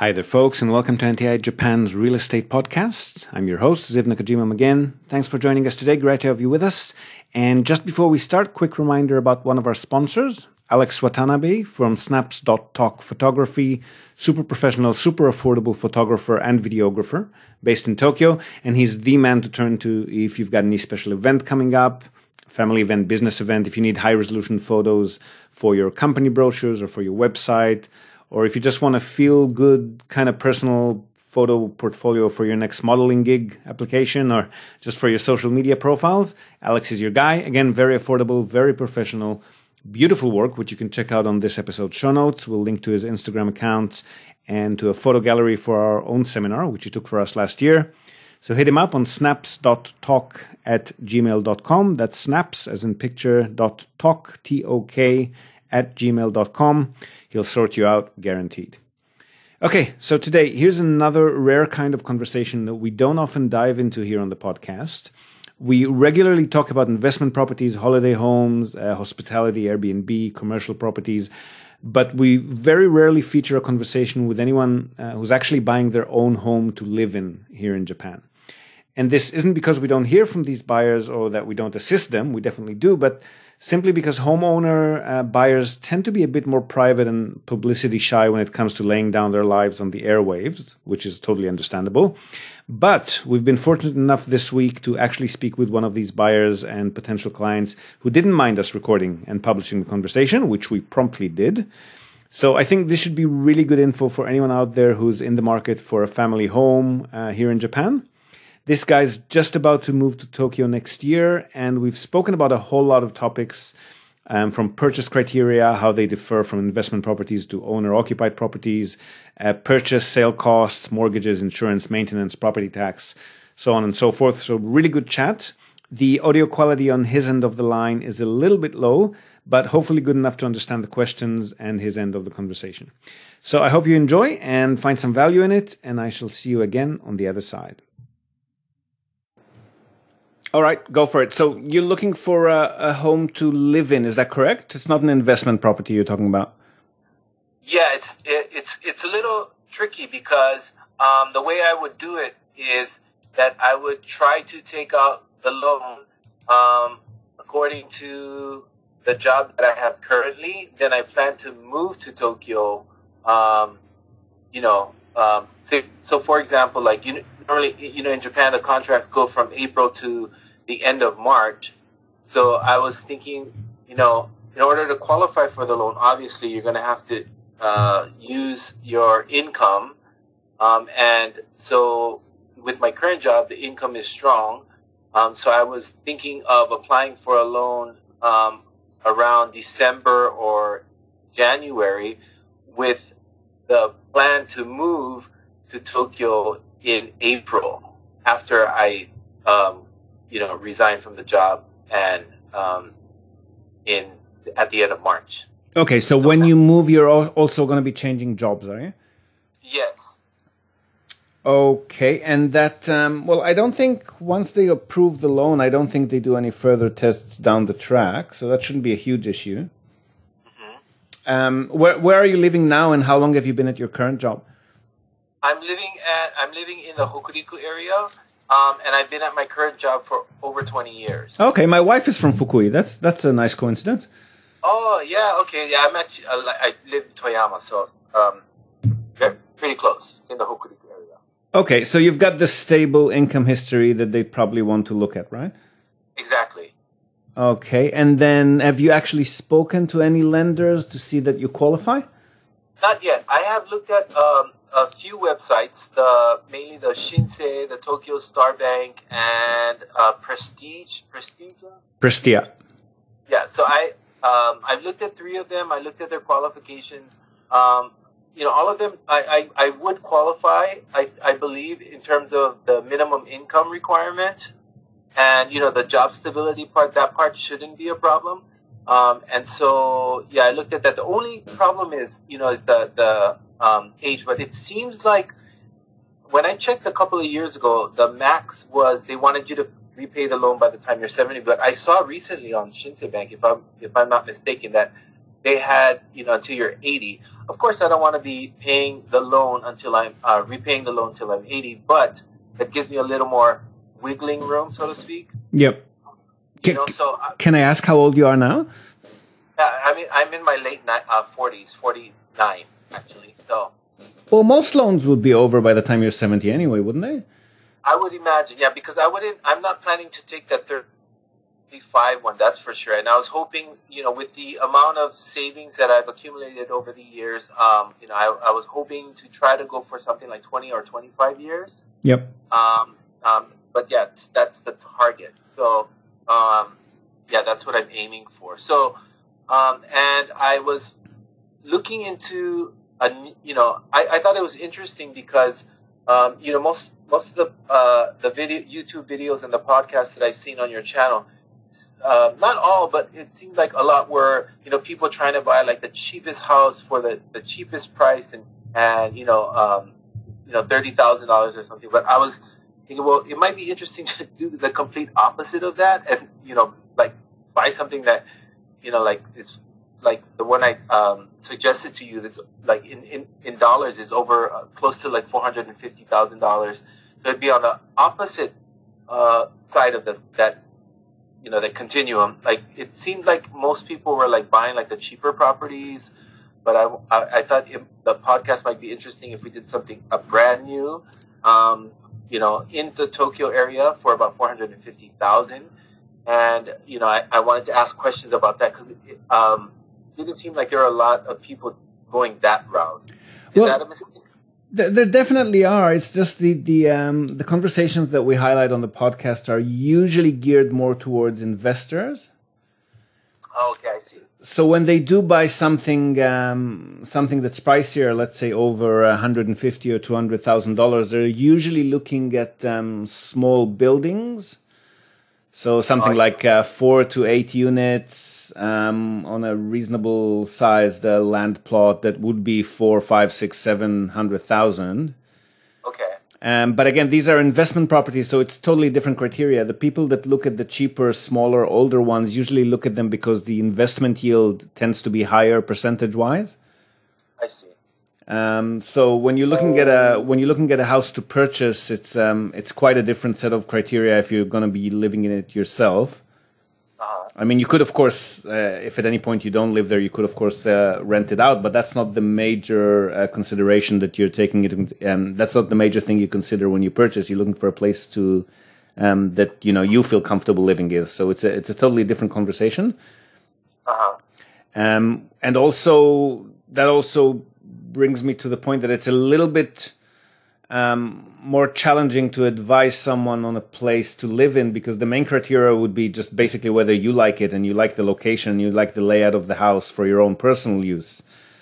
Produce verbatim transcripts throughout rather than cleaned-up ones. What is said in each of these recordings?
Hi there, folks, and welcome to N T I Japan's Real Estate Podcast. I'm your host, Ziv Nakajima again. Thanks for joining us today. Great to have you with us. And just before we start, quick reminder about one of our sponsors, Alex Watanabe from Snaps dot Talk Photography, super professional, super affordable photographer and videographer based in Tokyo. And he's the man to turn to if you've got any special event coming up, family event, business event, if you need high-resolution photos for your company brochures or for your website, or if you just want a feel-good kind of personal photo portfolio for your next modeling gig application or just for your social media profiles, Alex is your guy. Again, very affordable, very professional, beautiful work, which you can check out on this episode's show notes. We'll link to his Instagram accounts and to a photo gallery for our own seminar, which he took for us last year. So hit him up on snaps dot talk at gmail dot com. That's snaps, as in picture, dot talk, T O K, at gmail dot com. He'll sort you out, guaranteed. Okay, so today, here's another rare kind of conversation that we don't often dive into here on the podcast. We regularly talk about investment properties, holiday homes, uh, hospitality, Airbnb, commercial properties, but we very rarely feature a conversation with anyone uh, who's actually buying their own home to live in here in Japan. And this isn't because we don't hear from these buyers or that we don't assist them, we definitely do, but simply because homeowner uh, buyers tend to be a bit more private and publicity shy when it comes to laying down their lives on the airwaves, which is totally understandable. But we've been fortunate enough this week to actually speak with one of these buyers and potential clients who didn't mind us recording and publishing the conversation, which we promptly did. So I think this should be really good info for anyone out there who's in the market for a family home uh, here in Japan. This guy's just about to move to Tokyo next year, and we've spoken about a whole lot of topics um, from purchase criteria, how they differ from investment properties to owner-occupied properties, uh, purchase, sale costs, mortgages, insurance, maintenance, property tax, so on and so forth. So really good chat. The audio quality on his end of the line is a little bit low, but hopefully good enough to understand the questions and his end of the conversation. So I hope you enjoy and find some value in it, and I shall see you again on the other side. All right, go for it. So you're looking for a, a home to live in, is that correct? It's not an investment property you're talking about. Yeah, it's it, it's it's a little tricky because um, the way I would do it is that I would try to take out the loan um, according to the job that I have currently. Then I plan to move to Tokyo. Um, you know, um, so, so for example, like you. Normally, you know, in Japan, the contracts go from April to the end of March. So I was thinking, you know, in order to qualify for the loan, obviously you're going to have to uh, use your income. Um, and so with my current job, the income is strong. Um, so I was thinking of applying for a loan um, around December or January with the plan to move to Tokyo in April after I, um, you know, resigned from the job and um, in at the end of March. Okay, so, so when you move, you're also going to be changing jobs, are you? Yes. Okay, and that, um, well, I don't think once they approve the loan, I don't think they do any further tests down the track, so that shouldn't be a huge issue. Mm-hmm. Um, where where are you living now, and how long have you been at your current job? I'm living at I'm living in the Hokuriku area, um, and I've been at my current job for over twenty years. Okay, my wife is from Fukui. That's that's a nice coincidence. Oh yeah, okay, yeah. I'm at uh, I live in Toyama, so um, pretty close in the Hokuriku area. Okay, so you've got the stable income history that they probably want to look at, right? Exactly. Okay, and then have you actually spoken to any lenders to see that you qualify? Not yet. I have looked at um. a few websites, the mainly the Shinsei, the Tokyo Star Bank, and uh, Prestige. Prestige? Prestia. Yeah, so I um, I've looked at three of them. I looked at their qualifications. Um, you know, all of them, I, I, I would qualify, I, I believe, in terms of the minimum income requirement. And, you know, the job stability part, that part shouldn't be a problem. Um, and so, yeah, I looked at that. The only problem is, you know, is the, the um, age. But it seems like when I checked a couple of years ago, the max was they wanted you to repay the loan by the time you're seventy. But I saw recently on Shinsei Bank, if I'm if I'm not mistaken, that they had, you know, until you're eighty. Of course, I don't want to be paying the loan until I'm uh, repaying the loan until I'm eighty, but it gives me a little more wiggling room, so to speak. Yep. You Can, know, so uh, can I ask how old you are now? yeah, I mean, I'm in my late ni- uh, forties, forty-nine actually. So, Well, most loans would be over by the time you're seventy anyway, wouldn't they? I would imagine, yeah, because I wouldn't. I'm not planning to take that thirty-five one. That's for sure. And I was hoping, you know, with the amount of savings that I've accumulated over the years, um, you know, I, I was hoping to try to go for something like twenty or twenty-five years. Yep. Um, um, but yeah, that's, that's the target. So, um, yeah, that's what I'm aiming for. So, um, and I was looking into, a, you know, I, I thought it was interesting because. Um, you know, most most of the uh, the video YouTube videos and the podcasts that I've seen on your channel, uh, not all, but it seemed like a lot were, you know, people trying to buy like the cheapest house for the, the cheapest price and and you know um, you know thirty thousand dollars or something. But I was thinking, well, it might be interesting to do the complete opposite of that, and you know, like buy something that you know like it's. Like the one I um, suggested to you, this like in, in, in dollars is over uh, close to like four hundred and fifty thousand dollars. So it'd be on the opposite uh, side of the that you know the continuum. Like it seemed like most people were like buying like the cheaper properties, but I I, I thought it, the podcast might be interesting if we did something a brand new, um, you know, in the Tokyo area for about four hundred and fifty thousand. And you know, I, I wanted to ask questions about that because um. didn't seem like there are a lot of people going that route. Is well, that a mistake? Th- there definitely are. It's just the the um, the conversations that we highlight on the podcast are usually geared more towards investors. Oh, okay, I see. So when they do buy something um, something that's pricier, let's say over one hundred and fifty or two hundred thousand dollars, they're usually looking at um, small buildings. So something oh, yeah. like uh, four to eight units um, on a reasonable sized uh, land plot that would be four, five, six, seven hundred thousand. Okay. Um, but again, these are investment properties, so it's totally different criteria. The people that look at the cheaper, smaller, older ones usually look at them because the investment yield tends to be higher percentage-wise. I see. Um, so when you're looking at a when you're looking at a house to purchase, it's um, it's quite a different set of criteria if you're going to be living in it yourself. Uh-huh. I mean, you could of course, uh, if at any point you don't live there, you could of course uh, rent it out, but that's not the major uh, consideration that you're taking it. Um, that's not the major thing you consider when you purchase. You're looking for a place to um, that you know you feel comfortable living in. So it's a it's a totally different conversation. Uh-huh. Um, and also that also. brings me to the point that it's a little bit um, more challenging to advise someone on a place to live in because the main criteria would be just basically whether you like it and you like the location, you like the layout of the house for your own personal use.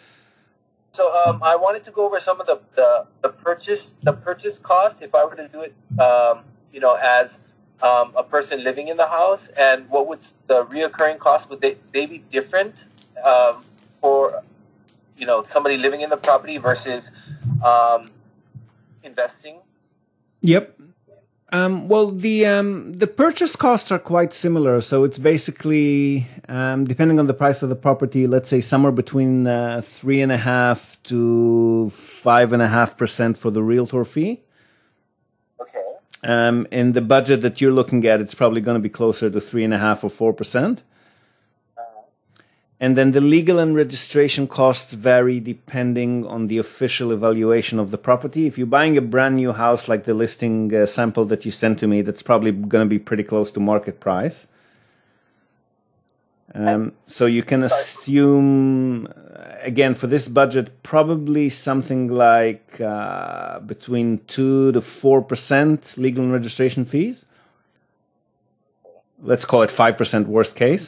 So um, I wanted to go over some of the, the, the purchase the purchase cost if I were to do it, um, you know, as um, a person living in the house, and what would the reoccurring costs would they, they be different um, for you know, somebody living in the property versus um, investing? Yep. Um, well, the um, the purchase costs are quite similar. So it's basically, um, depending on the price of the property, let's say somewhere between uh, three and a half to five and a half percent for the realtor fee. Okay. Um, in the budget that you're looking at, it's probably going to be closer to three and a half or four percent. And then the legal and registration costs vary depending on the official evaluation of the property. If you're buying a brand new house like the listing uh, sample that you sent to me, that's probably going to be pretty close to market price. Um, so you can assume, again, for this budget, probably something like uh, between two to four percent legal and registration fees. Let's call it five percent worst case.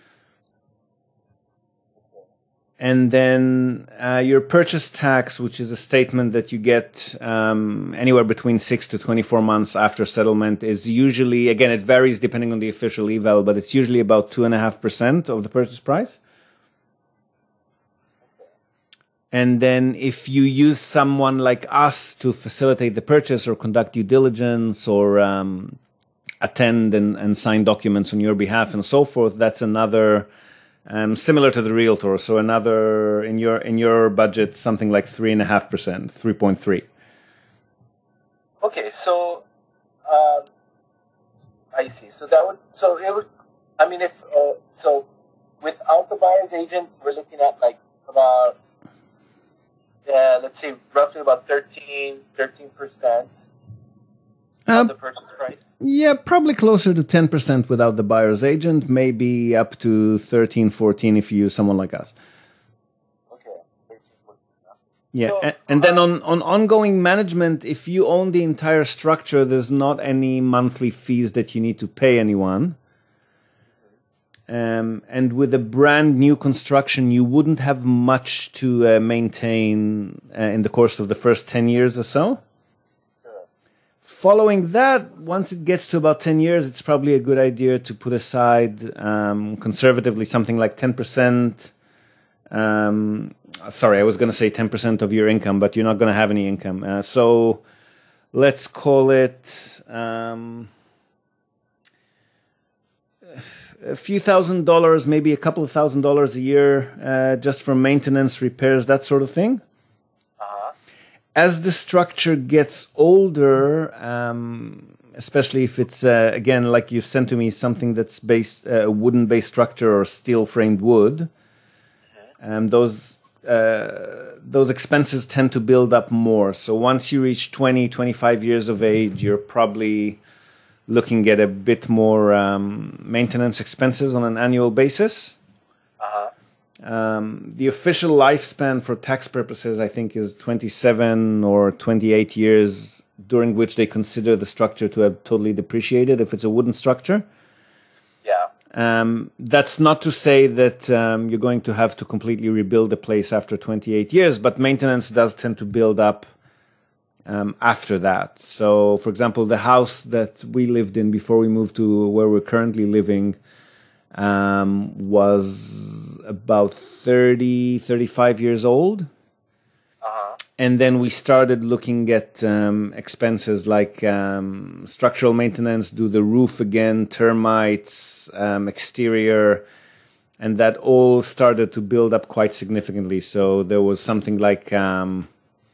And then uh, your purchase tax, which is a statement that you get um, anywhere between six to twenty-four months after settlement, is usually, again, it varies depending on the official eval, but it's usually about two point five percent of the purchase price. And then if you use someone like us to facilitate the purchase or conduct due diligence or um, attend and, and sign documents on your behalf and so forth, that's another um, similar to the realtor. So another in your in your budget, something like three and a half percent, three point three. Okay, so um, I see. So that would so it would. I mean, if uh, so, without the buyer's agent, we're looking at like about uh, let's say roughly about thirteen percent Uh, of the purchase price. Yeah, probably closer to ten percent without the buyer's agent, maybe up to thirteen, fourteen if you use someone like us. Okay. Yeah, So, and, and then uh, on, on ongoing management, if you own the entire structure, there's not any monthly fees that you need to pay anyone. Um, and with a brand new construction, you wouldn't have much to uh, maintain uh, in the course of the first ten years or so. Following that, once it gets to about ten years, it's probably a good idea to put aside um, conservatively something like ten percent. Um, sorry, I was going to say ten percent of your income, but you're not going to have any income. Uh, so let's call it um, a few thousand dollars, maybe a couple of thousand dollars a year uh, just for maintenance, repairs, that sort of thing. As the structure gets older, um, especially if it's, uh, again, like you've sent to me, something that's based, a uh, wooden-based structure or steel-framed wood, um, those uh, those expenses tend to build up more. So once you reach twenty, twenty-five years of age, you're probably looking at a bit more um, maintenance expenses on an annual basis. Uh-huh. Um, the official lifespan for tax purposes, I think, is twenty-seven or twenty-eight years, during which they consider the structure to have totally depreciated if it's a wooden structure. Yeah. Um, that's not to say that um, you're going to have to completely rebuild the place after twenty-eight years, but maintenance does tend to build up um, after that. So, for example, the house that we lived in before we moved to where we're currently living um, was about thirty, thirty-five years old. Uh-huh. And then we started looking at um, expenses like um, structural maintenance, do the roof again, termites, um, exterior, and that all started to build up quite significantly. So there was something like, um,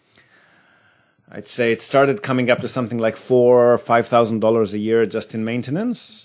I'd say it started coming up to something like four or five thousand dollars a year just in maintenance.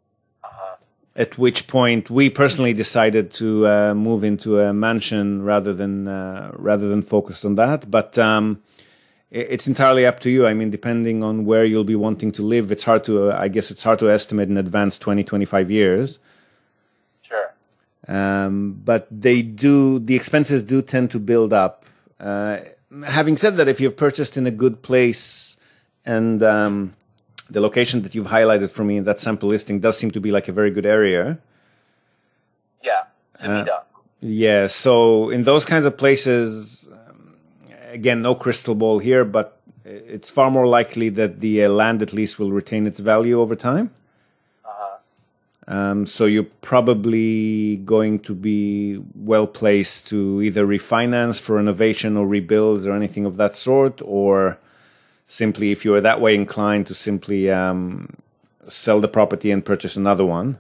At which point we personally decided to uh, move into a mansion rather than uh, rather than focus on that. But um, it's entirely up to you. I mean, depending on where you'll be wanting to live, it's hard to. Uh, I guess it's hard to estimate in advance twenty, twenty-five years. Sure. Um, but they do. The expenses do tend to build up. Uh, having said that, if you've purchased in a good place and um, the location that you've highlighted for me in that sample listing does seem to be like a very good area. Yeah, Sumida. Uh, yeah, so in those kinds of places, um, again, no crystal ball here, but it's far more likely that the uh, land at least will retain its value over time. Uh-huh. Um, so you're probably going to be well placed to either refinance for renovation or rebuilds or anything of that sort, or simply, if you are that way inclined, to simply um, sell the property and purchase another one.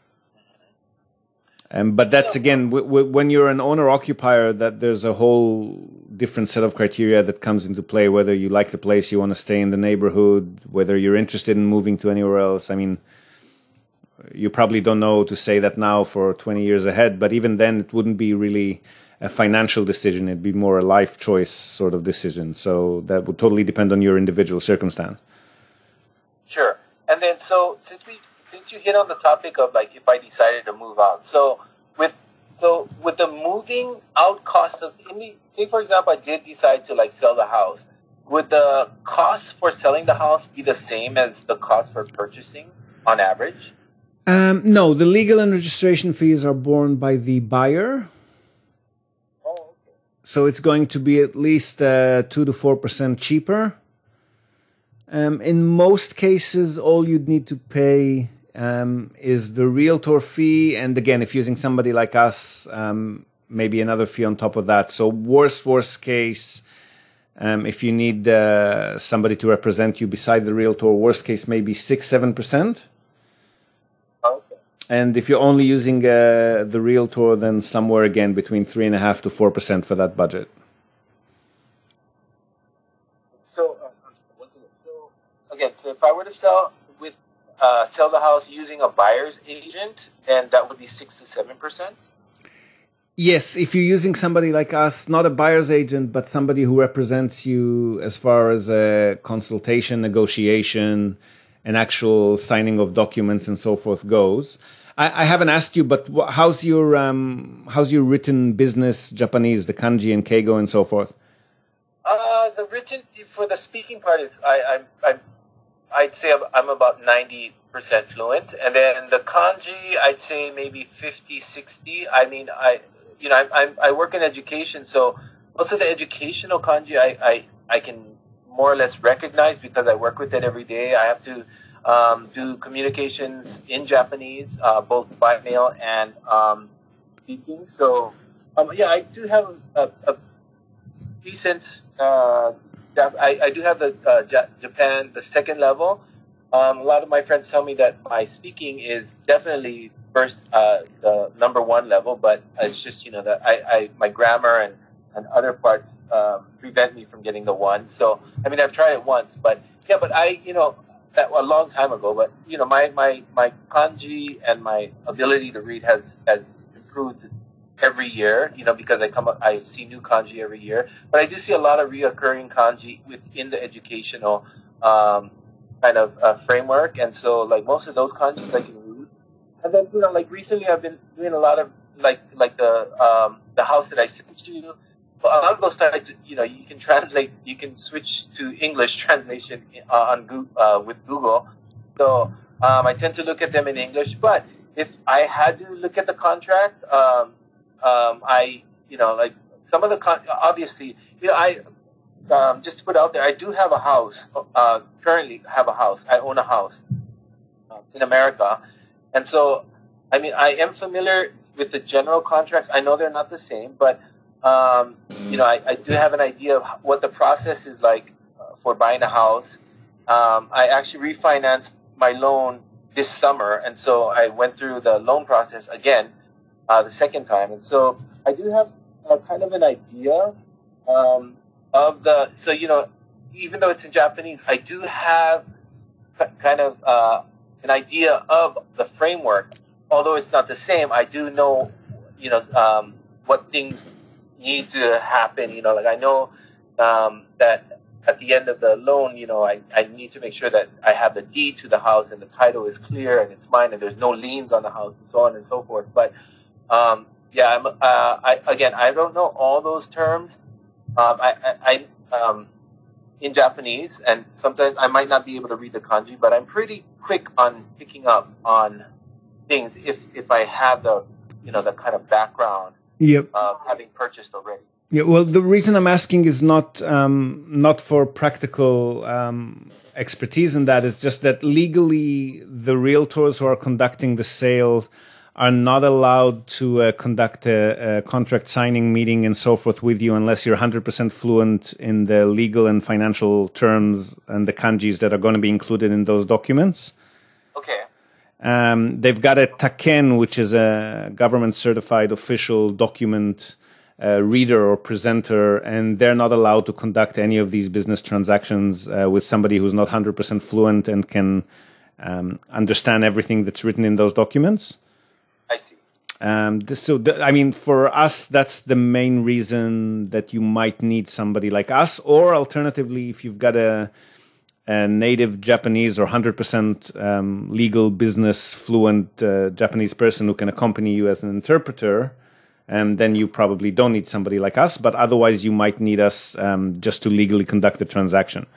Um, but that's, again, w- w- when you're an owner-occupier, that there's a whole different set of criteria that comes into play, whether you like the place, you want to stay in the neighborhood, whether you're interested in moving to anywhere else. I mean, you probably don't know to say that now for twenty years ahead, but even then it wouldn't be really a financial decision. It'd be more a life choice sort of decision. So that would totally depend on your individual circumstance. Sure. And then, so since we, since you hit on the topic of like, if I decided to move out, so with, so with the moving out cost, does any, say for example, I did decide to like sell the house, would the cost for selling the house be the same as the cost for purchasing on average? Um, no, the legal and registration fees are borne by the buyer. So it's going to be at least uh, two to four percent cheaper. Um, in most cases, all you'd need to pay um, is the realtor fee, and again, if using somebody like us, um, maybe another fee on top of that. So worst worst case, um, if you need uh, somebody to represent you beside the realtor, worst case maybe six seven percent. Okay. And if you're only using uh, the realtor, then somewhere again between three and a half to four percent for that budget. So, uh, what's it? So again, so if I were to sell with uh, sell the house using a buyer's agent, then that would be six to seven percent. Yes, if you're using somebody like us, not a buyer's agent, but somebody who represents you as far as a consultation, negotiation, an actual signing of documents and so forth goes. I, I haven't asked you, but wh- how's your um, how's your written business Japanese, the kanji and keigo and so forth? Uh, the written for the speaking part is I I I I'd say I'm, I'm about ninety percent fluent, and then the kanji I'd say maybe fifty, sixty. I mean I you know I I, I work in education, so most of the educational kanji I, I I can more or less recognize because I work with it every day. I have to um, do communications in Japanese, uh, both by mail and um, speaking. So, um, yeah, I do have a, a decent. Uh, I, I do have the uh, J- Japan, the second level. Um, a lot of my friends tell me that my speaking is definitely first, uh, the number one level, but it's just you know that I, I my grammar and and other parts um, prevent me from getting the one. So, I mean, I've tried it once, but yeah, but I, you know, that a long time ago. But you know, my my my kanji and my ability to read has has improved every year. You know, because I come, up, I see new kanji every year. But I do see a lot of reoccurring kanji within the educational um, kind of uh, framework, and so like most of those kanjis I can read. And then you know, like recently I've been doing a lot of like like the um, the house that I sent you. A lot of those sites, you know, you can translate, you can switch to English translation uh, on Google, uh, with Google. So um, I tend to look at them in English. But if I had to look at the contract, um, um, I, you know, like some of the con- obviously, you know, I um, just to put out there, I do have a house. Uh, currently, have a house. I own a house uh, in America, and so I mean, I am familiar with the general contracts. I know they're not the same, but Um, you know, I, I do have an idea of what the process is like uh, for buying a house. Um, I actually refinanced my loan this summer, and so I went through the loan process again uh, the second time. And so I do have uh, kind of an idea um, of the. So you know, even though it's in Japanese, I do have kind of uh, an idea of the framework. Although it's not the same, I do know, you know, um, what things need to happen. You know, like I know um, that at the end of the loan, you know, I, I need to make sure that I have the deed to the house and the title is clear and it's mine and there's no liens on the house and so on and so forth. But um, yeah, I'm, uh, I again, I don't know all those terms. Um, I, I, I um, in Japanese, and sometimes I might not be able to read the kanji, but I'm pretty quick on picking up on things if if I have the you know the kind of background. Yep. Of having purchased already. Yeah. Well, the reason I'm asking is not um, not for practical um, expertise in that. It's just that legally, the realtors who are conducting the sale are not allowed to uh, conduct a, a contract signing meeting and so forth with you unless you're one hundred percent fluent in the legal and financial terms and the kanjis that are going to be included in those documents. Okay. Um, they've got a taken, which is a government-certified official document uh, reader or presenter, and they're not allowed to conduct any of these business transactions uh, with somebody who's not one hundred percent fluent and can um, understand everything that's written in those documents. I see. Um, this, so, th- I mean, for us, that's the main reason that you might need somebody like us, or alternatively, if you've got a a native Japanese or one hundred percent um, legal business fluent uh, Japanese person who can accompany you as an interpreter, and then you probably don't need somebody like us, but otherwise you might need us um, just to legally conduct the transaction.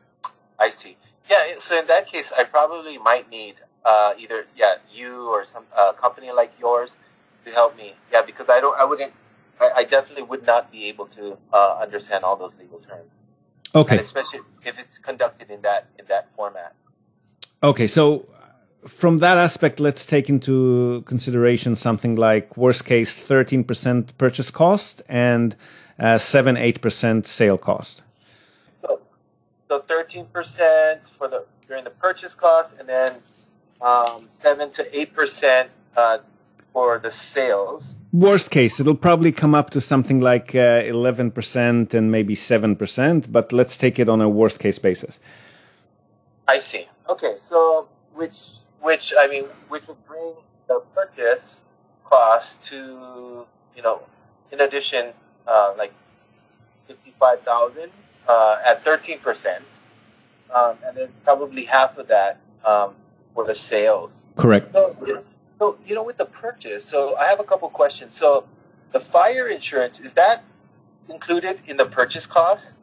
I see. Yeah, so in that case, I probably might need uh, either yeah you or some uh, company like yours to help me. Yeah, because I don't, I wouldn't, I, I definitely would not be able to uh, understand all those legal terms. Okay. And especially if it's conducted in that in that format. Okay, so from that aspect, let's take into consideration something like worst case thirteen percent purchase cost and uh, seven eight percent sale cost. So, so thirteen percent for the during the purchase cost, and then um, seven to eight percent uh, for the sales. Worst case, it'll probably come up to something like uh, eleven percent and maybe seven percent, but let's take it on a worst case basis. I see. Okay, so which, which I mean, which would bring the purchase cost to, you know, in addition, uh, like fifty-five thousand uh, at thirteen percent, um, and then probably half of that um, for the sales. Correct. So, so, you know, with the purchase, so I have a couple questions. So the fire insurance, is that included in the purchase cost?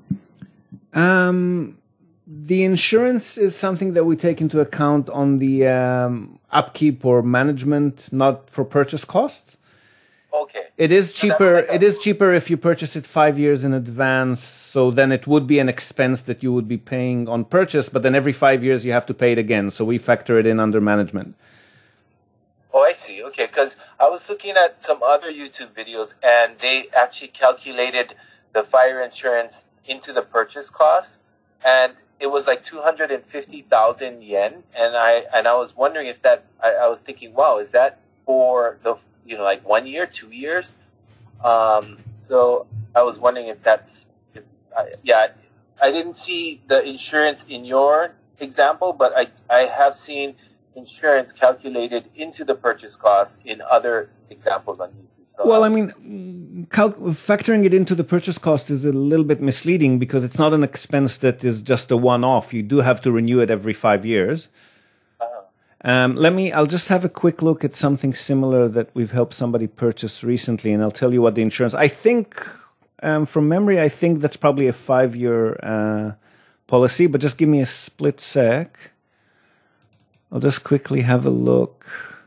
Um, the insurance is something that we take into account on the um, upkeep or management, not for purchase costs. Okay. It is So cheaper. that's like a- It is cheaper if you purchase it five years in advance. So then it would be an expense that you would be paying on purchase, but then every five years you have to pay it again. So we factor it in under management. Oh, I see. Okay, because I was looking at some other YouTube videos, and they actually calculated the fire insurance into the purchase cost, and it was like two hundred and fifty thousand yen. And I and I was wondering if that. I, I was thinking, wow, is that for the, you know, like one year, two years? Um, so I was wondering if that's, if, I, yeah, I didn't see the insurance in your example, but I I have seen insurance calculated into the purchase cost in other examples on YouTube. So Well, I mean, cal- factoring it into the purchase cost is a little bit misleading because it's not an expense that is just a one-off. You do have to renew it every five years. uh, Um, let me, I'll just have a quick look at something similar that we've helped somebody purchase recently, and I'll tell you what the insurance, I think, um, from memory, I think that's probably a five-year uh, policy, but just give me a split sec. I'll just quickly have a look.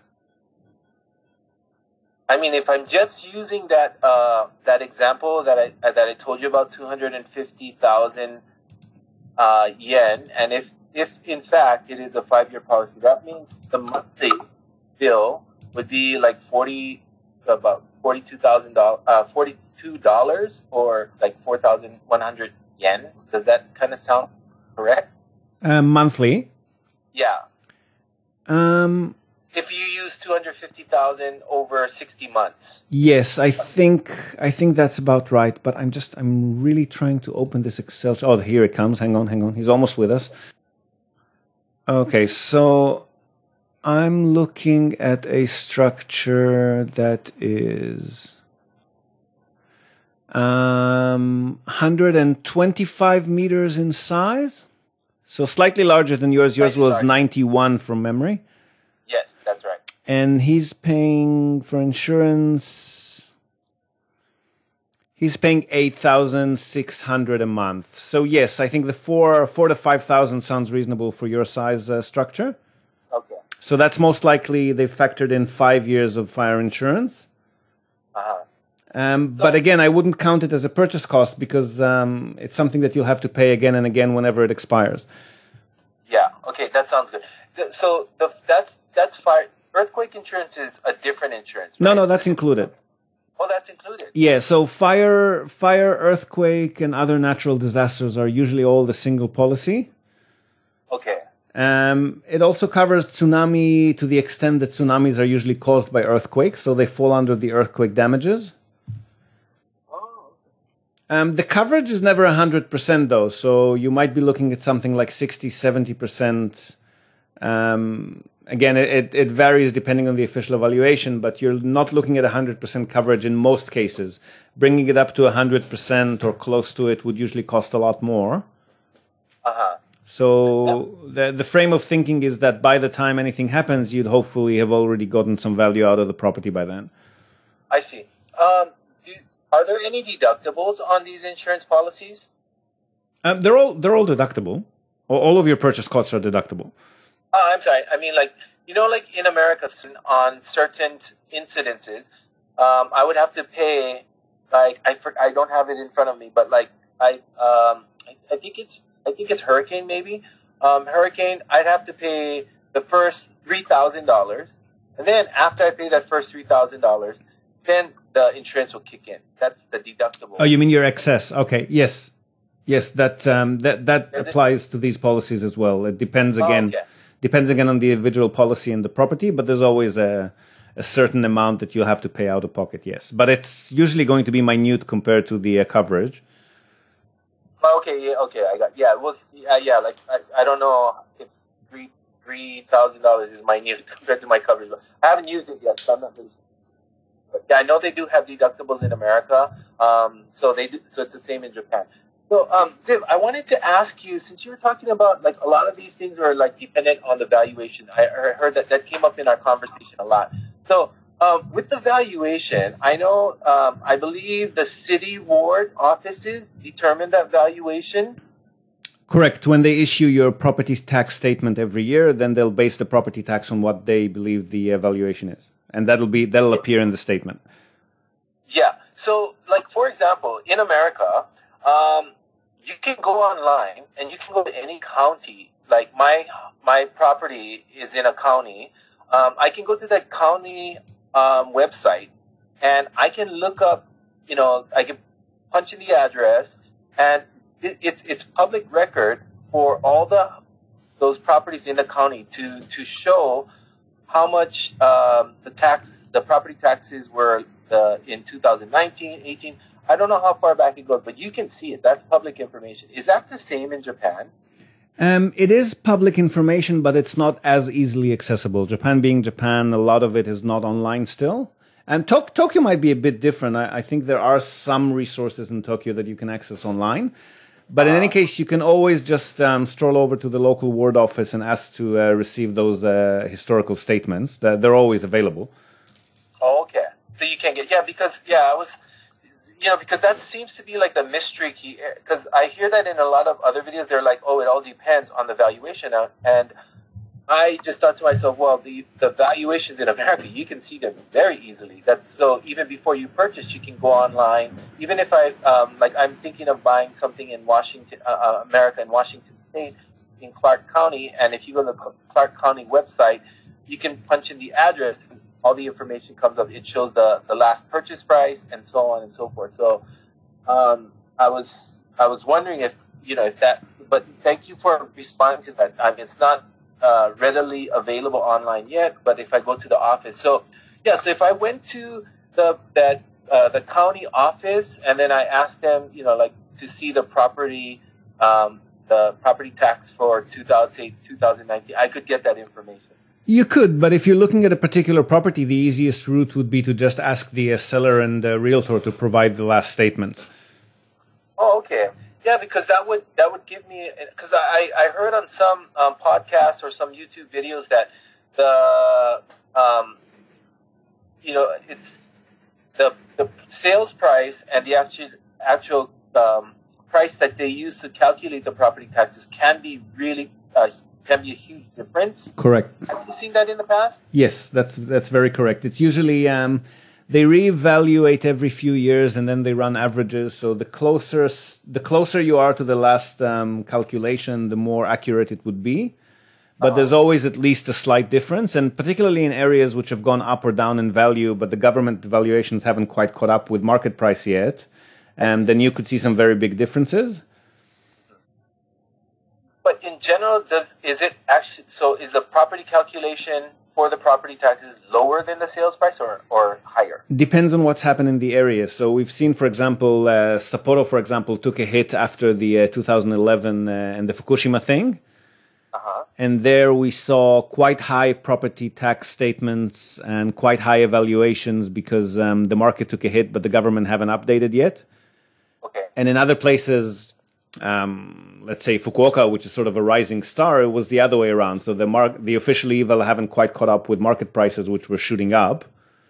I mean, if I'm just using that uh, that example that I uh, that I told you about, two hundred and fifty thousand uh, yen, and if if in fact it is a five year policy, that means the monthly bill would be like forty about forty two thousand dollars, uh, forty two dollars, or like four thousand one hundred yen. Does that kind of sound correct? Uh, monthly. Yeah. Um, If you use two hundred fifty thousand over sixty months. yes, I think I think that's about right. But I'm just I'm really trying to open this Excel. Oh, here it comes. Hang on, hang on. He's almost with us. Okay, so I'm looking at a structure that is um, one hundred twenty-five meters in size. So slightly larger than yours. Yours Slightly was larger. ninety-one from memory. Yes, that's right. And he's paying for insurance. He's paying eight thousand six hundred a month. So yes, I think the four four to five thousand sounds reasonable for your size uh, structure. Okay. So that's most likely they've factored in five years of fire insurance. Uh-huh. Um, but again, I wouldn't count it as a purchase cost because um, it's something that you'll have to pay again and again whenever it expires. Yeah. Okay, that sounds good. Th- So the that's that's fire earthquake insurance is a different insurance. No, right? no, that's included. Oh, that's included. Yeah, so fire, fire, earthquake, and other natural disasters are usually all the single policy. Okay. Um, it also covers tsunami to the extent that tsunamis are usually caused by earthquakes, so they fall under the earthquake damages. Oh. Um, the coverage is never one hundred percent though, so you might be looking at something like sixty, seventy percent. Um, again, it, it varies depending on the official evaluation, but you're not looking at one hundred percent coverage in most cases. Bringing it up to one hundred percent or close to it would usually cost a lot more. Uh-huh. So the, the frame of thinking is that by the time anything happens, you'd hopefully have already gotten some value out of the property by then. I see. Um, do, are there any deductibles on these insurance policies? Um, they're all they're all deductible. All all of your purchase costs are deductible. Oh, I'm sorry. I mean, like, you know, like in America, on certain incidences, um, I would have to pay, like, I for, I don't have it in front of me, but like, I um, I, I think it's I think it's hurricane maybe. Um, hurricane, I'd have to pay the first three thousand dollars, and then after I pay that first three thousand dollars, then the insurance will kick in. That's the deductible. Oh, you mean your excess? Okay, yes, yes. That um, that that Is it- applies to these policies as well. It depends Oh, again. okay. Depends again on the individual policy and the property, but there's always a, a certain amount that you'll have to pay out of pocket, yes. But it's usually going to be minute compared to the uh, coverage. Okay, yeah, okay, I got, yeah, it was, yeah, yeah, like, I, I don't know if three three thousand dollars is minute compared to my coverage. I haven't used it yet, so I'm not really sure. But yeah, I know they do have deductibles in America, um, so they do, so it's the same in Japan. So, um, Ziv, I wanted to ask you, since you were talking about, like, a lot of these things are, like, dependent on the valuation. I heard that that came up in our conversation a lot. So, um, with the valuation, I know, um, I believe the city ward offices determine that valuation. Correct. When they issue your property tax statement every year, then they'll base the property tax on what they believe the uh, valuation is. And that'll be, that'll appear in the statement. Yeah. So, like, for example, in America, um, you can go online and you can go to any county. Like my my property is in a county. Um, I can go to that county um, website and I can look up. You know, I can punch in the address, and it, it's it's public record for all the those properties in the county to to show how much um, the tax the property taxes were the, in two thousand nineteen, eighteen. I don't know how far back it goes, but you can see it. That's public information. Is that the same in Japan? Um, it is public information, but it's not as easily accessible. Japan being Japan, a lot of it is not online still. And to- Tokyo might be a bit different. I-, I think there are some resources in Tokyo that you can access online. But in any case, you can always just um, stroll over to the local ward office and ask to uh, receive those uh, historical statements. They're always available. Oh, okay. So you can get, yeah, because, yeah, I was... You know, because that seems to be like the mystery key. Because I hear that in a lot of other videos, they're like, "Oh, it all depends on the valuation." And I just thought to myself, "Well, the the valuations in America, you can see them very easily. That's so even before you purchase, you can go online. Even if I um, like, I'm thinking of buying something in Washington, uh, America, in Washington State, in Clark County, and if you go to the Clark County website, you can punch in the address." All the information comes up. It shows the, the last purchase price and so on and so forth. So, um, I was I was wondering if you know if that. But thank you for responding to that. I mean, it's not uh, readily available online yet. But if I go to the office, so yeah. So if I went to the that uh, the county office and then I asked them, you know, like to see the property, um, the property tax for two thousand, two thousand nineteen, I could get that information. You could, but if you're looking at a particular property, the easiest route would be to just ask the uh, seller and the realtor to provide the last statements. Oh, okay. Yeah, because that would that would give me, because I, I heard on some um, podcasts or some YouTube videos that the um, you know it's the the sales price and the actual actual um, price that they use to calculate the property taxes can be really uh, can be a huge difference. Correct. Have you seen that in the past? Yes, that's that's very correct. It's usually um, they reevaluate every few years and then they run averages. So the closer the closer you are to the last um, calculation, the more accurate it would be. But uh-huh. There's always at least a slight difference, and particularly in areas which have gone up or down in value, but the government valuations haven't quite caught up with market price yet, and then you could see some very big differences. But in general, does is it actually so? Is the property calculation for the property taxes lower than the sales price, or or higher? Depends on what's happened in the area. So we've seen, for example, uh, Sapporo, for example, took a hit after the uh, two thousand eleven uh, and the Fukushima thing, uh-huh. And there we saw quite high property tax statements and quite high evaluations because um, the market took a hit, but the government haven't updated yet. Okay. And in other places, um, let's say Fukuoka, which is sort of a rising star, it was the other way around. So the mar- the official eval haven't quite caught up with market prices, which were shooting up.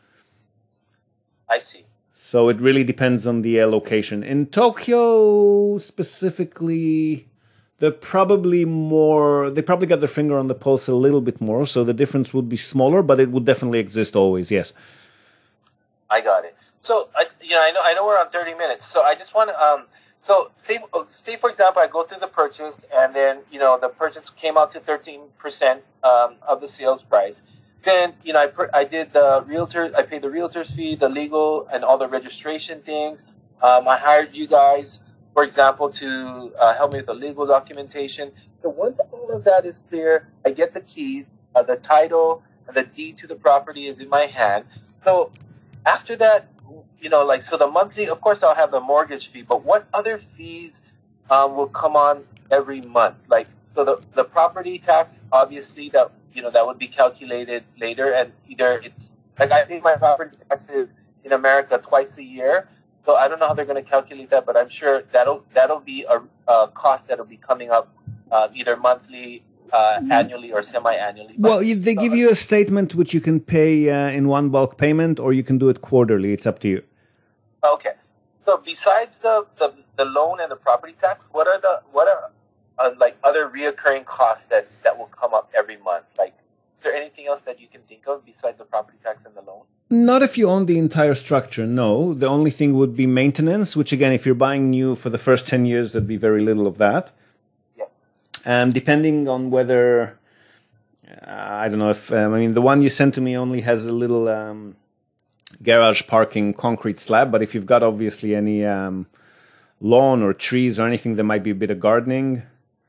I see. So it really depends on the uh, location. In Tokyo specifically, they're probably more, they probably got their finger on the pulse a little bit more. So the difference would be smaller, but it would definitely exist always, yes. I got it. So, I, you know, I know I know we're on thirty minutes. So I just want to, um, so say, say for example, I go through the purchase and then, you know, the purchase came out to thirteen percent um, of the sales price. Then, you know, I per- I did the realtor, I paid the realtor's fee, the legal, and all the registration things. Um, I hired you guys, for example, to uh, help me with the legal documentation. So once all of that is clear, I get the keys, uh, the title, and the deed to the property is in my hand. So after that, you know, like, so the monthly, of course, I'll have the mortgage fee, but what other fees um, will come on every month? Like, so the, the property tax, obviously, that, you know, that would be calculated later, and either it's, like, I think my property taxes in America twice a year, so I don't know how they're going to calculate that, but I'm sure that'll, that'll be a, a cost that'll be coming up uh, either monthly, uh, annually, or semi-annually. Well, you, they give you a statement which you can pay uh, in one bulk payment, or you can do it quarterly. It's up to you. Okay. So besides the, the, the loan and the property tax, what are the what are uh, like other reoccurring costs that, that will come up every month? Like, is there anything else that you can think of besides the property tax and the loan? Not if you own the entire structure, no. The only thing would be maintenance, which again, if you're buying new for the first ten years, there'd be very little of that. Yeah. Um, depending on whether, uh, I don't know if, um, I mean, the one you sent to me only has a little um, garage parking concrete slab, but if you've got obviously any um, lawn or trees or anything, there might be a bit of gardening.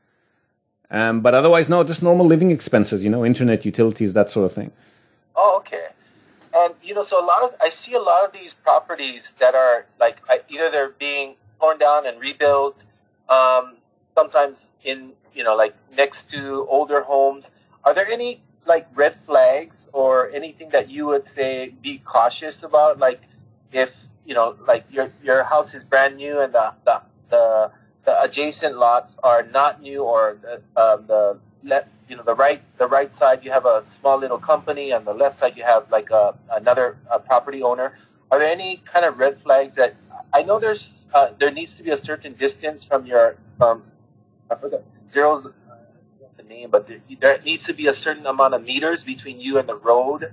Um, but otherwise, no, just normal living expenses, you know, internet, utilities, that sort of thing. Oh, okay. And, you know, so a lot of, I see a lot of these properties that are like, either they're being torn down and rebuilt, um, sometimes in, you know, like next to older homes. Are there any like red flags or anything that you would say be cautious about? Like if, you know, like your, your house is brand new and the, the, the, the adjacent lots are not new, or the, um, the left, you know, the right, the right side, you have a small little company, and the left side, you have like a, another a property owner. Are there any kind of red flags that, I know there's, uh, there needs to be a certain distance from your, from, I forgot, zeros, the name, but there, there needs to be a certain amount of meters between you and the road.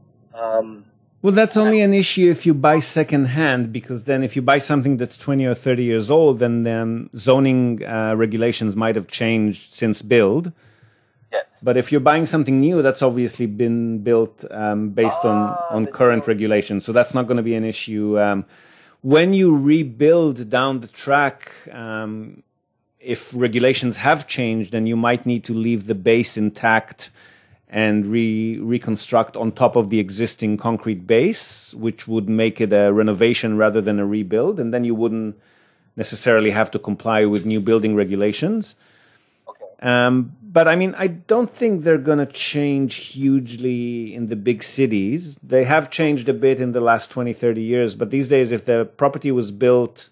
Um, Well, that's only an issue if you buy secondhand, because then if you buy something that's twenty or thirty years old, then um, zoning uh, regulations might have changed since build. Yes. But if you're buying something new, that's obviously been built um, based ah, on, on current regulations. So that's not going to be an issue. Um, when you rebuild down the track, um, if regulations have changed, then you might need to leave the base intact and re- reconstruct on top of the existing concrete base, which would make it a renovation rather than a rebuild. And then you wouldn't necessarily have to comply with new building regulations. Okay. Um, but I mean, I don't think they're going to change hugely in the big cities. They have changed a bit in the last twenty, thirty years. But these days, if the property was built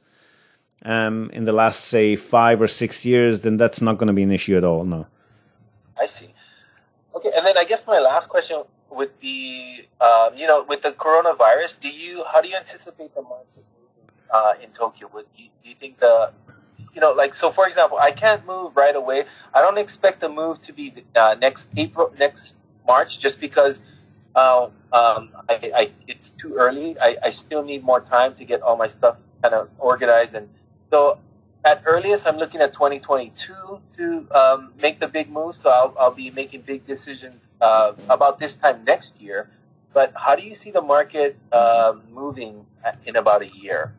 um, in the last, say, five or six years, then that's not going to be an issue at all, no. I see. Okay, and then I guess my last question would be, um, you know, with the coronavirus, do you, how do you anticipate the market uh, in Tokyo? Would you, do you think the, you know, like, so for example, I can't move right away. I don't expect the move to be uh, next April, next March, just because uh, um, I, I, it's too early. I, I still need more time to get all my stuff kind of organized. And so at earliest, I'm looking at twenty twenty-two to um, make the big move. So I'll, I'll be making big decisions uh, about this time next year. But how do you see the market uh, moving in about a year?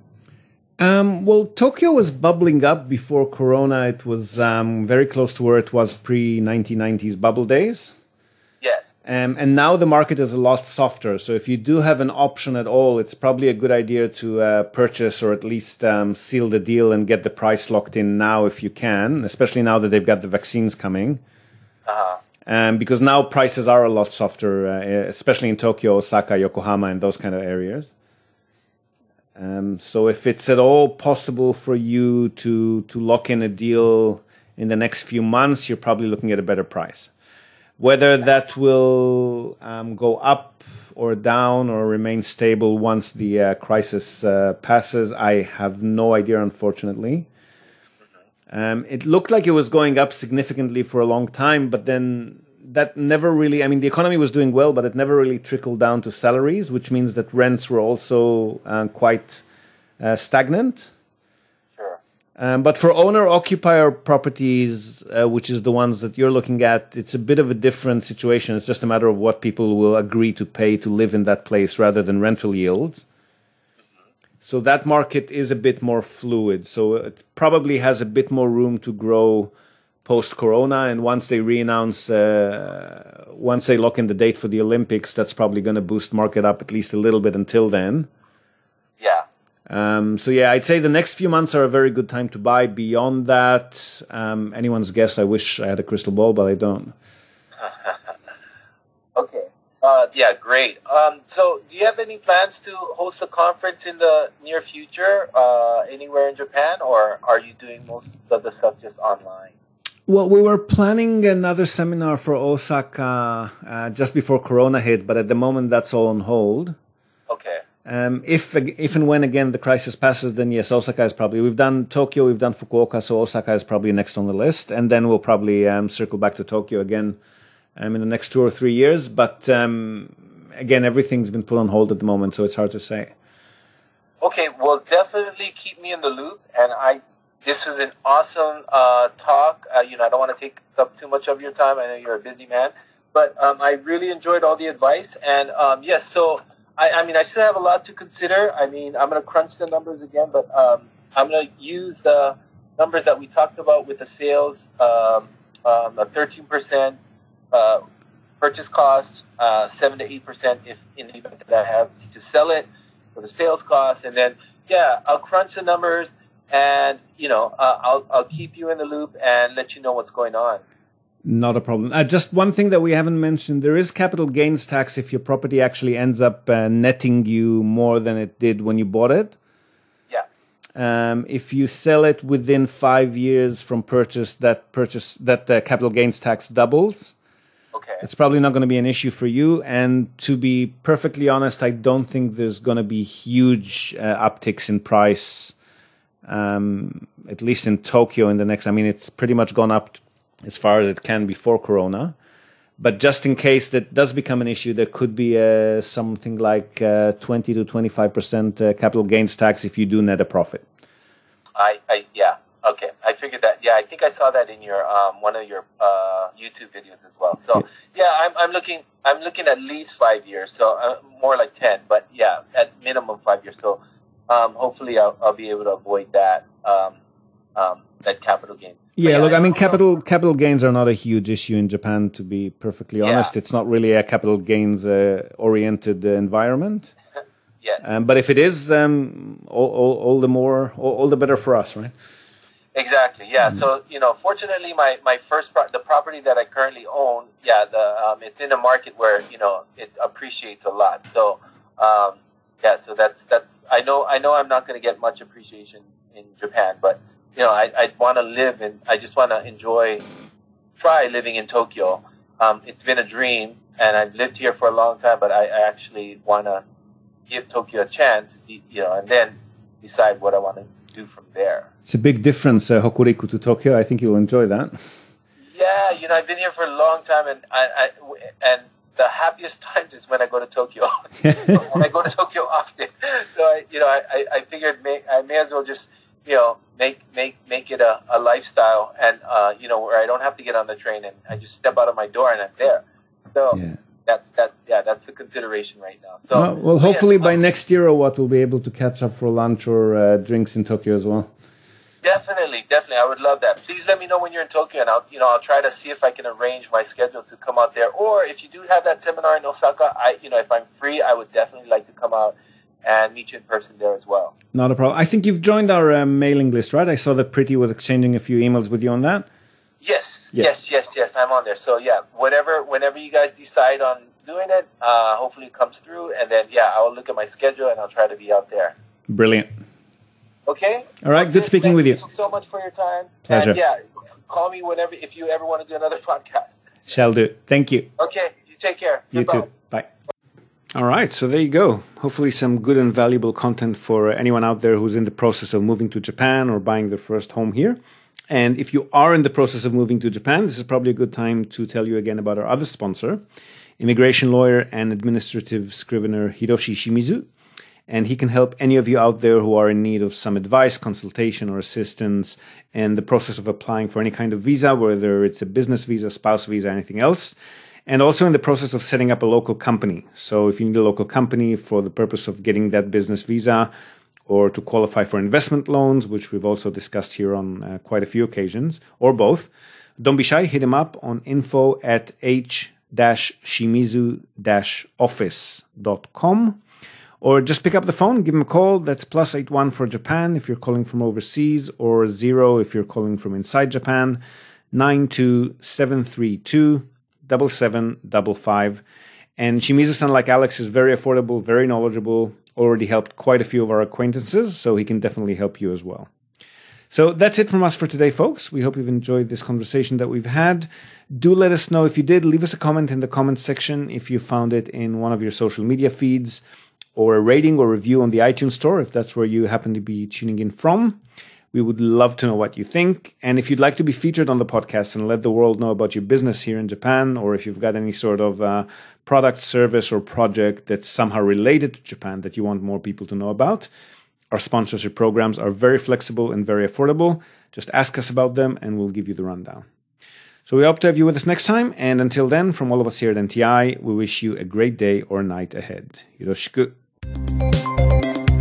Um, well, Tokyo was bubbling up before Corona. It was um, very close to where it was pre nineteen nineties bubble days. Yes. Um, and now the market is a lot softer. So if you do have an option at all, it's probably a good idea to uh, purchase or at least um, seal the deal and get the price locked in now if you can, especially now that they've got the vaccines coming. Uh-huh. Um, because now prices are a lot softer, uh, especially in Tokyo, Osaka, Yokohama, and those kind of areas. Um, so if it's at all possible for you to, to lock in a deal in the next few months, you're probably looking at a better price. Whether that will um, go up or down or remain stable once the uh, crisis uh, passes, I have no idea, unfortunately. Um, it looked like it was going up significantly for a long time, but then that never really, I mean, the economy was doing well, but it never really trickled down to salaries, which means that rents were also uh, quite uh, stagnant. Um, but for owner-occupier properties, uh, which is the ones that you're looking at, it's a bit of a different situation. It's just a matter of what people will agree to pay to live in that place rather than rental yields. Mm-hmm. So that market is a bit more fluid. So it probably has a bit more room to grow post-corona, and once they re-announce, uh, once they lock in the date for the Olympics, that's probably going to boost market up at least a little bit until then. Yeah. Um, so yeah, I'd say the next few months are a very good time to buy. Beyond that, um, anyone's guess. I wish I had a crystal ball, but I don't. Okay. Uh, yeah, great. Um, so do you have any plans to host a conference in the near future, uh, anywhere in Japan, or are you doing most of the stuff just online? Well, we were planning another seminar for Osaka uh, just before Corona hit, but at the moment that's all on hold. Okay. Um, if if and when again the crisis passes, then yes, Osaka is probably. We've done Tokyo, we've done Fukuoka, so Osaka is probably next on the list, and then we'll probably um, circle back to Tokyo again um, in the next two or three years. But um, again, everything's been put on hold at the moment, so it's hard to say. Okay, well, definitely keep me in the loop, and I. This was an awesome uh, talk. Uh, you know, I don't want to take up too much of your time. I know you're a busy man, but um, I really enjoyed all the advice, and um, yes, so. I, I mean, I still have a lot to consider. I mean, I'm going to crunch the numbers again, but um, I'm going to use the numbers that we talked about with the sales, um, um, a thirteen percent uh, purchase cost, uh, seven to eight percent if in the event that I have to sell it for the sales cost. And then, yeah, I'll crunch the numbers and, you know, uh, I'll, I'll keep you in the loop and let you know what's going on. Not a problem. Uh, just one thing that we haven't mentioned, there is capital gains tax if your property actually ends up uh, netting you more than it did when you bought it. Yeah. Um, if you sell it within five years from purchase, that purchase that uh, capital gains tax doubles. Okay. It's probably not going to be an issue for you. And to be perfectly honest, I don't think there's going to be huge uh, upticks in price, um, at least in Tokyo in the next, I mean, it's pretty much gone up as far as it can before Corona. But just in case that does become an issue, there could be uh, something like uh, twenty to twenty-five percent uh, capital gains tax if you do net a profit. I, I yeah, okay. I figured that. Yeah, I think I saw that in your um, one of your uh, YouTube videos as well. So yeah, yeah I'm, I'm looking I'm looking at least five years, so uh, more like ten. But yeah, at minimum five years. So um, hopefully I'll, I'll be able to avoid that um, um, that capital gain. Yeah, yeah, look, I mean, know. capital capital gains are not a huge issue in Japan, to be perfectly honest. Yeah. It's not really a capital gains uh, oriented uh, environment. Yes. Um, but if it is, um, all, all, all the more, all, all the better for us, right? Exactly. Yeah. Mm-hmm. So, you know, fortunately, my, my first pro- the property that I currently own, yeah, the um, it's in a market where, you know, it appreciates a lot. So, um, yeah, so that's that's I know I know I'm not going to get much appreciation in Japan, but you know, I I want to live and I just want to enjoy, try living in Tokyo. Um, it's been a dream, and I've lived here for a long time, but I, I actually want to give Tokyo a chance, you know, and then decide what I want to do from there. It's a big difference, uh, Hokuriku to Tokyo. I think you'll enjoy that. Yeah, you know, I've been here for a long time, and I, I and the happiest times is when I go to Tokyo. When I go to Tokyo often, so I, you know, I, I figured may, I may as well just, you know, make make make it a, a lifestyle, and uh, you know, where I don't have to get on the train and I just step out of my door and I'm there. So yeah. that's that. Yeah, that's the consideration right now. So well, well hopefully yes, by um, next year or what, we'll be able to catch up for lunch or uh, drinks in Tokyo as well. Definitely, definitely. I would love that. Please let me know when you're in Tokyo, and I'll, you know, I'll try to see if I can arrange my schedule to come out there. Or if you do have that seminar in Osaka, I, you know, if I'm free, I would definitely like to come out and meet you in person there as well. Not a problem. I think you've joined our uh, mailing list, right? I saw that Pretty was exchanging a few emails with you on that. Yes, yes, yes, yes, yes. I'm on there. So yeah, whatever, whenever you guys decide on doing it, uh, hopefully it comes through, and then yeah, I will look at my schedule and I'll try to be out there. Brilliant. Okay. All right. Good speaking Thank with you. you so much for your time. Pleasure. And yeah, call me whenever if you ever want to do another podcast. Shall do. Thank you. Okay. You take care. You Goodbye. too. Bye. All right. So there you go. Hopefully some good and valuable content for anyone out there who's in the process of moving to Japan or buying their first home here. And if you are in the process of moving to Japan, this is probably a good time to tell you again about our other sponsor, immigration lawyer and administrative scrivener Hiroshi Shimizu. And he can help any of you out there who are in need of some advice, consultation, or assistance in the process of applying for any kind of visa, whether it's a business visa, spouse visa, anything else. And also in the process of setting up a local company. So if you need a local company for the purpose of getting that business visa or to qualify for investment loans, which we've also discussed here on uh, quite a few occasions, or both, don't be shy, hit him up on info at h-shimizu-office dot com. Or just pick up the phone, give him a call. That's plus eight one for Japan if you're calling from overseas, or zero if you're calling from inside Japan, nine two seven three two seven seven five five. And Shimizu-san, like Alex, is very affordable, very knowledgeable, already helped quite a few of our acquaintances, so he can definitely help you as well. So that's it from us for today, folks. We hope you've enjoyed this conversation that we've had. Do let us know if you did. Leave us a comment in the comments section if you found it in one of your social media feeds, or a rating or review on the iTunes store if that's where you happen to be tuning in from. We would love to know what you think. And if you'd like to be featured on the podcast and let the world know about your business here in Japan, or if you've got any sort of uh, product, service, or project that's somehow related to Japan that you want more people to know about, our sponsorship programs are very flexible and very affordable. Just ask us about them and we'll give you the rundown. So we hope to have you with us next time. And until then, from all of us here at N T I, we wish you a great day or night ahead. Yoroshiku.